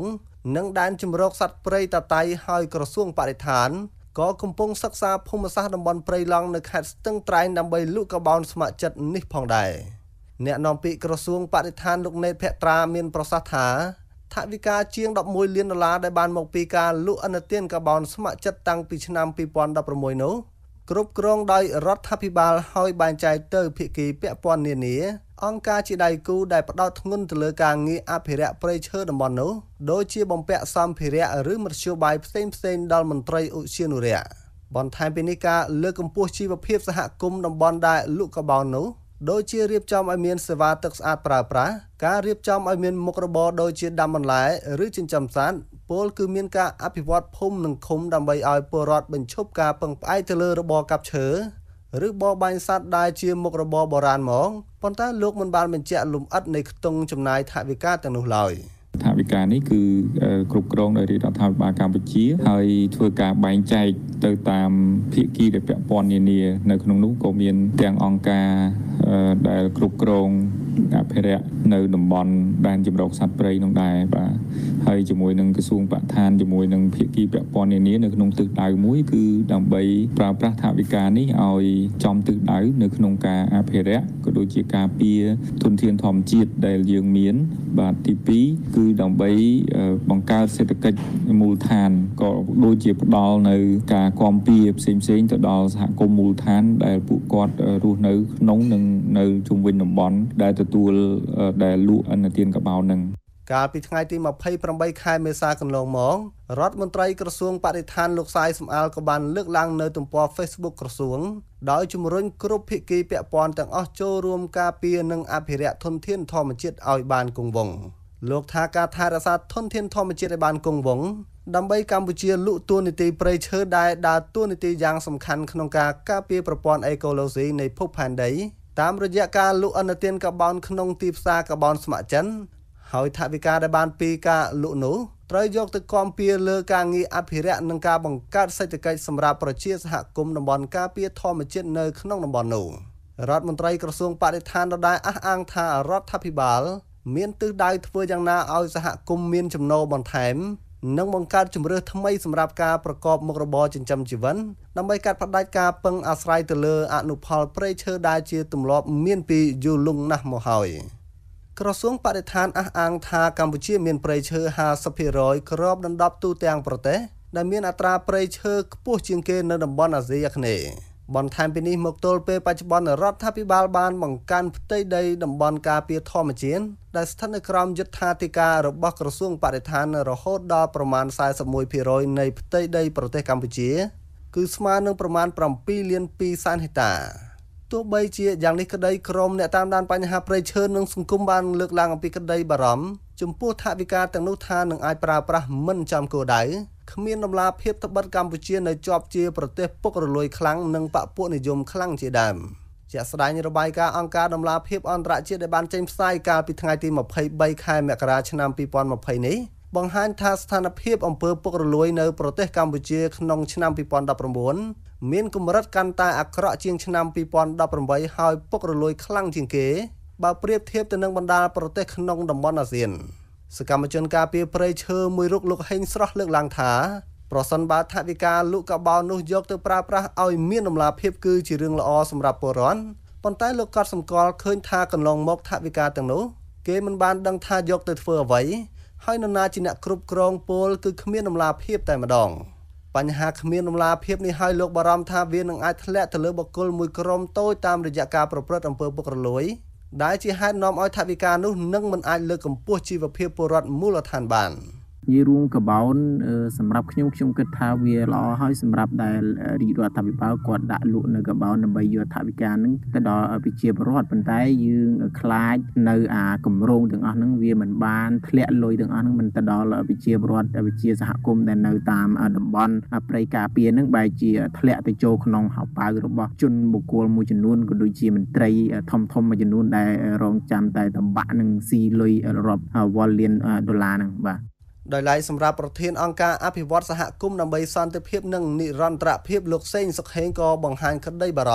M: និងដែនជម្រកសត្វព្រៃតាតៃហើយក្រសួងបរិស្ថានក៏កំពុងសិក្សាភូមិសាស្ត្រតំបន់ព្រៃឡង់នៅខេត្តស្ទឹងត្រែងដើម្បីលូកកបោនស្ម័គ្រចិត្តនេះផងដែរអ្នកនាំពាក្យក្រសួងបរិស្ថានលោកណេតភក្ត្រាមានប្រសាសន៍ថាថវិកាជាងដប់មួយលានដុល្លារដែលបានមកពីការលក់ឥណទានកបោនស្ម័គ្រចិត្តតាំងពីឆ្នាំពីរពាន់ដប់ប្រាំមួយនោះគ្រប់គ្រងដោយរដ្ឋាភិបាលហើយបែងចែកទៅភាគីពាក់ព័ន្ធនានាអង្គការជាដៃគូដែលផ្ដោតធ្ងន់ទៅលើការងារអភិរក្សព្រៃឈើតំបន់នោះដូចជាបំពាក់សម្ភារៈឬមធ្យោបាយផ្សេងផ្សេងដល់មន្ត្រីឧទ្យានុរក្សបន្ថែមពីនេះការលើកកម្ពស់ជីវភាពសហគមន៍តំបន់ដែលលក់កបោននោះដូចជារៀបចំឲ្យមានសេវាទឹកស្អាតប្រើប្រាស់ការរៀបចំឲ្យមានមុខរបរដូចជាដាំបន្លែឬចិញ្ចឹមសត្វពលគឺមានការអភិវឌ្ឍភូមិនិងឃុំដើម្បីឲ្យពលរដ្ឋបញ្ឈប់ការពឹងផ្អែកទៅលើរបរកាប់ឈើឬបរបាញ់សត្វដែលជាមុខរបរបុរាណមកប៉ុន្តែលោកមិនបានបញ្ជាក់លម្អិតនៃខ្ទង់ចំណាយថវិកាទាំងនោះឡើយ
N: ថវិកានេះគឺគ្រប់គ្រងដោយរាជរដ្ឋាភិបាលកម្ពុជាហើយធ្វើការបែងចែកទៅតាមភាគីដែលពាក់ព័ន្ធនានានៅក្នុងនោះក៏មានទាំងអង្គការដែលគ្រប់គ្រងអភិរក្សនៅតំបន់ដែនជម្រកសត្វព្រៃនោះដែរបាទហើយជាមួយនឹងក្រសួងបរិស្ថានជាមួយនឹងភាគីពាក់ព័ន្ធនានានៅក្នុងទិសដៅមួយគឺដើម្បីប្រើប្រាស់ថវិកានេះឲ្យចំទិសដៅនៅក្នុងការអភិរក្សក៏ដូចជាការពារធនធានធម្មជាតិដែលយើងមានបាទទីពីរគឺដើម្បីបង្កើតសេដ្ឋកិច្ចមូលដ្ឋានក៏ដូចជាផ្ដល់នៅការគាំពារផ្សេងៗទៅដល់សហគមន៍មូលដ្ឋានដែលពួកគាត់រស់នៅក្នុងនិងនៅជុំវិញតំបន់ដែលទទួលដែលលក់ឥណទានកបោននឹង
M: កាលពីថ្ងៃទីម្ភៃប្រាំបីខែមេសាកន្លងមករដ្ឋមន្ត្រីក្រសួងបរិស្ថានលោកសាយសំអាលក៏បានលើកឡើងនៅទំព័រ Facebook ក្រសួងដោយជំរុញគ្រប់ភាគីពាក់ព័ន្ធទាំងអស់ចូលរួមការពារនិងអភិរក្សធនធានធម្មជាតិឲ្យបានគង់វង្សលោកថាការថែរក្សាធនធានធម្មជាតិឲ្យបានគង់វង្សដើម្បីកម្ពុជាលក់តួនាទីព្រៃឈើដែលដើរតួនាទីយ៉ាងសំខាន់ក្នុងការការពារប្រព័ន្ធអេកូឡូស៊ីនៃភពផែនដីតាមរយៈការលក់ឥណទានកបោនក្នុងទីផ្សារកបោនស្ម័គ្រចិត្តហើយថវិកាដែលបានពីការលក់នោះត្រូវយកទៅគាំពារលើការងារអភិរក្សនិងការបង្កើតសេដ្ឋកិច្ចសម្រាប់ប្រជាសហគមន៍តំបន់ការពារធម្មជាតិនៅក្នុងតំបន់នោះរដ្ឋមន្ត្រីក្រសួងបរិស្ថានដដែលអះអាងថារដ្ឋាភិបាលមានទិសដៅធ្វើយ៉ាងណាឲ្យសហគមន៍មានចំណូលបន្ថែមនិងបង្កើតជម្រើសថ្មីសម្រាប់ការប្រកបមុខរបរចិញ្ចឹមជីវិតដើម្បីកាត់ផ្តាច់ការពឹងអាស្រ័យទៅលើអនុផលព្រៃឈើដែលជាទម្លាប់មានពីយូរលង់ណាស់មកហើយក្រសួងបរិស្ថានអះអាងថាកម្ពុជាមានព្រៃឈើ ห้าสิบភាគរយ គ្របដណ្ដប់ទូទាំងប្រទេសដែលមានអត្រាព្រៃឈើខ្ពស់ជាងគេនៅតំបន់អាស៊ីអាគ្នេយ៍បន្ថែមពីនេះមកទល់ពេលបច្ចុប្បន្នរដ្ឋាភិបាលបានបង្កើនផ្ទៃដីតំបន់ការពារធម្មជាតិដែលស្ថិតនៅក្រោមយុត្ថាធិការរបស់ក្រសួងបរិស្ថានរហូតដល់ប្រមាណ สี่สิบเอ็ดភាគរយ នៃផ្ទៃដីប្រទេសកម្ពុជាគឺស្មើនឹងប្រមាណ seven លានtwoសែនហិកតាទោះបីជាយ៉ាងនេះក្តីក្រុមអ្នកតាមដានបញ្ហាព្រៃឈើនិងសង្គមបានលើកឡើងអំពីក្តីបារម្ភចំពោះថវិកាទាំងនោះថានឹងអាចប្រើប្រាស់មិនចំគោលដៅគ្មានដំណាភាពត្បិតកម្ពុជានៅជាប់ជាប្រទេសពុករលួយខ្លាំងនិងបពុនិយមខ្លាំងជាដើមជាក់ស្ដែងរបាយការណ៍អង្គការដំណាភាពអន្តរជាតិដែលបានចេញផ្សាយកាលពីថ្ងៃទីម្ភៃបីខែមករាឆ្នាំពីរពាន់ម្ភៃនេះបង្ហាញថាស្ថានភាពអំពើពុករលួយនៅប្រទេសកម្ពុជាក្នុងឆ្នាំពីរពាន់ដប់ប្រាំបួនមានកម្រិតកាន់តែអាក្រក់ជាងឆ្នាំពីរពាន់ដប់ប្រាំបីហើយពុករលួយខ្លាំងជាងគេបើប្រៀបធៀបទៅនឹងបណ្ដាប្រទេសក្នុងតំបន់អាស៊ានសកម្មជនការពារព្រៃឈើមួយរូបលោកហេងស្រស់លើកឡើងថាប្រសិនបើថវិកាលក់កបោននោះយកទៅប្រើប្រាស់ឲ្យមានដំណាភាពគឺជារឿងល្អសម្រាប់ពលរដ្ឋប៉ុន្តែលោកក៏សម្គាល់ឃើញថាកន្លងមកថវិកាទាំងនោះគេមិនបានដឹងថាយកទៅធ្វើអ្វីហើយនរណាជាអ្នកគ្រប់គ្រងពលគឺគ្មានដំណាភាពតែម្ដងបញ្ហាគ្មានដំណាភាពនេះឲ្យលោកបារម្ភថាវានឹងអាចធ្លាក់ទៅលើបុគ្គលមួយក្រុមតូចតាមរយៈការប្រព្រឹត្តអំពើពុករលួយដែលជាហេតុនាំឲ្យថវិកានោះនឹងមិនអាចលើកកម្ពស់ជីវភាពពលរដ្ឋមូលដ្ឋានបាន
O: និយាយរួមកបោនសម្រាប់ខ្ញុំខ្ញុំគិតថាវាល្អហើយសម្រាប់ដែលរាជរដ្ឋាភិបាលគាត់ដាក់លក់នៅកបោនដើម្បីយកថវិកាហ្នឹងទៅដល់ប្រជាពលរដ្ឋប៉ុន្តែយើងខ្លាចនៅអាគម្រោងទាំងអស់ហ្នឹងវាមិនបានធ្លាក់លុយទាំងអស់ហ្នឹងមិនទៅដល់ប្រជាពលរដ្ឋប្រជាសហគមន៍ដែលនៅតាមតំបន់ព្រៃការពារហ្នឹងបែរជាធ្លាក់ទៅចូលក្នុងហៅប៉ៅរបស់ជនបុគ្គលមួយចំនួនក៏ដូចជាមន្ត្រីធំធំមួយចំនួនដែលរងចាំតែតបាក់នឹងស៊ីលុយរាប់វ៉ាលានដុល្លារហ្នឹងបាទ
M: ដោយឡែកសម្រាប់ប្រធានអង្គការអភិវឌ្ឍសហគមន៍ដើម្បីសន្តិភាពនិងនិរន្តរភាពលោកសេងសុខហេងក៏បង្ហាញក្តីបារម្ភ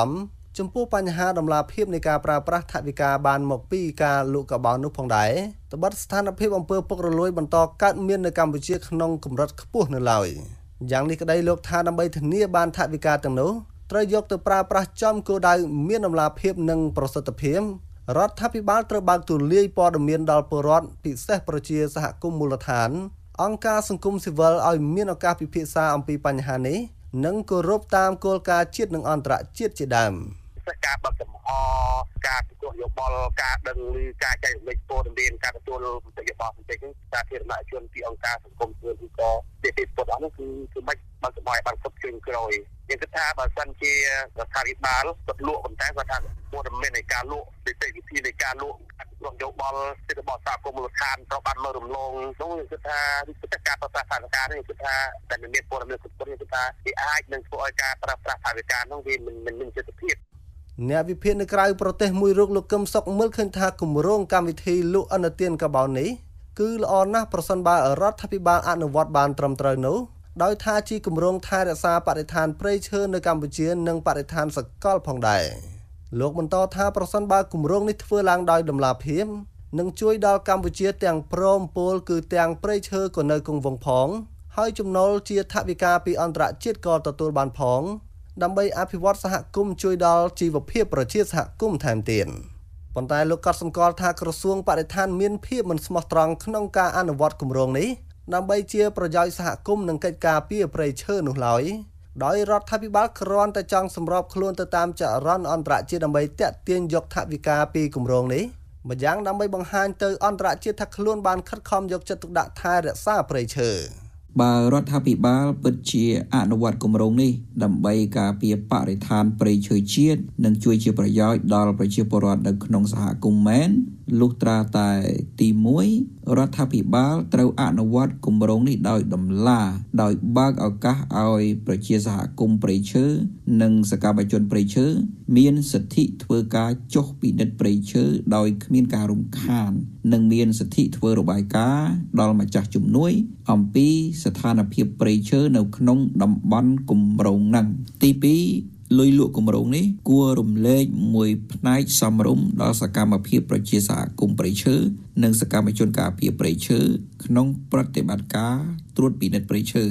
M: ចំពោះបញ្ហាដំណាភាពនៃការប្រើប្រាស់ថវិកាបានមកពីការលក់កបោនោះផងដែរត្បិតស្ថានភាពអំពើពុករលួយបន្តកើតមាននៅកម្ពុជាក្នុងកម្រិតខ្ពស់នៅឡើយយ៉ាងនេះក្តីលោកថាដើម្បីធានាបានថវិកាទាំងនោះត្រូវយកទៅប្រើប្រាស់ចំគោលដៅមានដំណាភាពនិងប្រសិទ្ធភាពរដ្ឋាភិបាលត្រូវបើកទូលាយព័ត៌មានដល់ពលរដ្ឋពិសេសប្រជាសហគមន៍មូលដ្ឋានអង្គការសង្គមស៊ីវិលឲ្យមានឱកាសពិភាក្សាអំពីបញ្ហានេះនិងគោរពតាមគោលការណ៍ជាតិនិងអន្តរជាតិជាដើម
C: ការបើកចំហការទទួលយោបល់ការដឹងឬការចែករំលែកព័ត៌មានការទទួលមតិយោបល់ផ្សេងៗសាធារណជនពីអង្គការសង្គមស៊ីវិលឬក៏ទីទីពលរដ្ឋនោះគឺគឺមិនបើកចំហឲ្យបានគ្រប់ជ្រុងជ្រោយយើងគិតថាបើសិនជារដ្ឋាភិបាលគាត់លក់ប៉ុន្តែគាត់ថាព័ត៌មាននៃការលក់នីតិវិធីនៃការលក់លោកយោបល់សិទ្ធិរបស់សហគមន៍មូលដ្ឋានត្រូវបានមើលរំលងនោះយើងគិតថាវិទ្យាការប្រើប្រាស់ថវិកានេះគិតថាតែមានព័ត៌មានគ្រប់គ្រាន់គិតថាវាអាចនឹងធ្វើឲ្យការប្រើប្រាស់ថវិកានោះវាមិនមិនមានប្រសិទ្ធភាព
M: អ្នកវិភាគនៅក្រៅប្រទេសមួយរូបលោកកឹមសុខមើលឃើញថាគម្រោងកម្មវិធីលក់ឥណទានកបោនេះគឺល្អណាស់ប្រសិនបើរដ្ឋាភិបាលអនុវត្តបានត្រឹមត្រូវនោះដោយថាជាគម្រោងថែរក្សាបរិស្ថានព្រៃឈើនៅកម្ពុជានិងបរិស្ថានសកលផងដែរលោកបន្តថាប្រសិនបើគម្រោងនេះធ្វើឡើងដោយតម្លាភាពនឹងជួយដល់កម្ពុជាទាំងព្រមពលគឺទាំងព្រៃឈើក៏នៅគង់វង្សផងហើយចំណូលជាថវិកាពីអន្តរជាតិក៏ទទួលបានផងដើម្បីអភិវឌ្ឍសហគមន៍ជួយដល់ជីវភាពប្រជាសហគមន៍ថែមទៀតប៉ុន្តែលោកក៏សម្គាល់ថាក្រសួងបរិស្ថានមានភាពមិនស្មោះត្រង់ក្នុងការអនុវត្តគម្រោងនេះដើម្បីជាប្រយោជន៍សហគមន៍និងកិច្ចការពារព្រៃឈើនោះឡើយដោយរដ្ឋាភិបាលគ្រាន់តែចង់សម្របខ្លួនទៅតាមចរន្តអន្តរជាតិដើម្បីទាក់ទាញយកថវិកាពីគម្រោងនេះម្យ៉ាងដើម្បីបង្ហាញទៅអន្តរជាតិថាខ្លួនបានខិតខំយកចិត្តទុកដាក់ថែរក្សាព្រៃឈើ
P: បើរដ្ឋាភិបាលពិតជាអនុវត្តគម្រោងនេះដើម្បីការពារបរិស្ថានព្រៃឈើជាតិនិងជួយជាប្រយោជន៍ដល់ប្រជាពលរដ្ឋនៅក្នុងសហគមន៍មែនលុះត្រាតែទីមួយរដ្ឋាភិបាលត្រូវអនុវត្តគម្រោងនេះដោយតម្លាដោយបើកឱកាសឲ្យប្រជាសហគមន៍ព្រៃឈើនិងសកម្មជនព្រៃឈើមានសិទ្ធិធ្វើការចុះពិនិត្យព្រៃឈើដោយគ្មានការរំខាននិងមានសិទ្ធិធ្វើរបាយការណ៍ដល់ម្ចាស់ជំនួយអំពីស្ថានភាពព្រៃឈើនៅក្នុងតំបន់គម្រោងហ្នឹងទីពីរលុយលក់គម្រោងនេះគួររំលែកមួយផ្នែកសមរម្យដល់សកម្មភាពប្រជាសហគមន៍ព្រៃឈើនិងសកម្មជនការពារព្រៃឈើក្នុងប្រតិបត្តិការត្រួតពិនិត្យព្រៃឈើ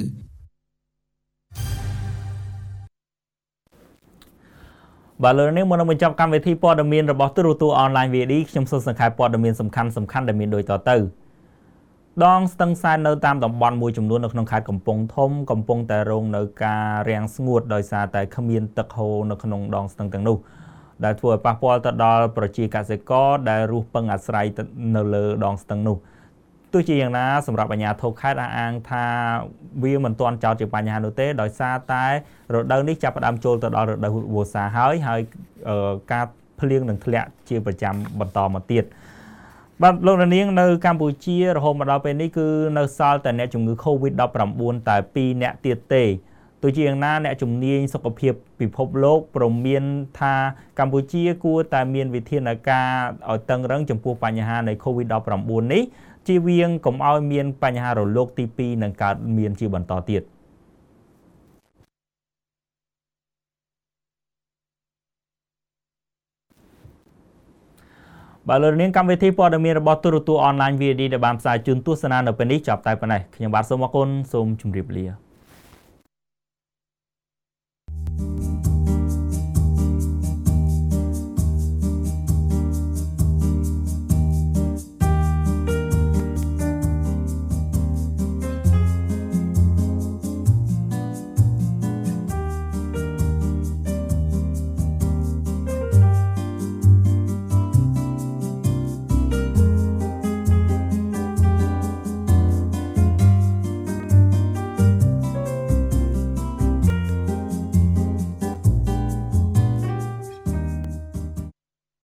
G: បាទលោកនាងមុននឹងបញ្ចប់កម្មវិធីព័ត៌មានរបស់ទូរទស្សន៍អនឡាញ វី ឌី ខ្ញុំសូមសង្ខេបព័ត៌មានសំខាន់សំខាន់ដែលមានដូចតទៅដងស្ទឹងសែននៅតាមតំបន់មួយចំនួននៅក្នុងខេត្តកំពង់ធំកំពុងតែរងនៅការរាំងស្ងួតដោយសារតែគ្មានទឹកហូរនៅក្នុងដងស្ទឹងទាំងនោះដែលធ្វើឲ្យប៉ះពាល់ទៅដល់ប្រជាកសិករដែលរស់ពឹងអាស្រ័យនៅលើដងស្ទឹងនោះទោះជាយ៉ាងណាសម្រាប់អាជ្ញាធរខេត្តអះអាងថាវាមិនទាន់ចោទជាបញ្ហានោះទេដោយសារតែរដូវនេះចាប់ផ្ដើមចូលទៅដល់រដូវវស្សាហើយហើយការភ្លៀងនឹងធ្លាក់ជាប្រចាំបន្តមកទៀតបាទលោកនាងនៅកម្ពុជារហូតមកដល់ពេលនេះគឺនៅសល់តែអ្នកជំងឺ COVID ដប់ប្រាំបួន តែពីរអ្នកទៀតទេទោះជាយ៉ាងណាអ្នកជំនាញសុខភាពពិភពលោកព្រមមានថាកម្ពុជាគួរតែមានវិធានការឲ្យតឹងរ៉ឹងចំពោះបញ្ហានៃ COVID ដប់ប្រាំបួន នេះជៀសវាងកុំឲ្យមានបញ្ហារលកទីពីរនឹងកើតមានជាបន្តទៀតបាទលោកនាងកម្មវិធីព័ត៌មានរបស់ទូរទស្សន៍អនឡាញ វី ឌី ដែលបានផ្សាយជូនទស្សនានៅពេលនេះចប់តែប៉ុណ្ណេះខ្ញុំបាទសូមអរគុណសូមជម្រាបលា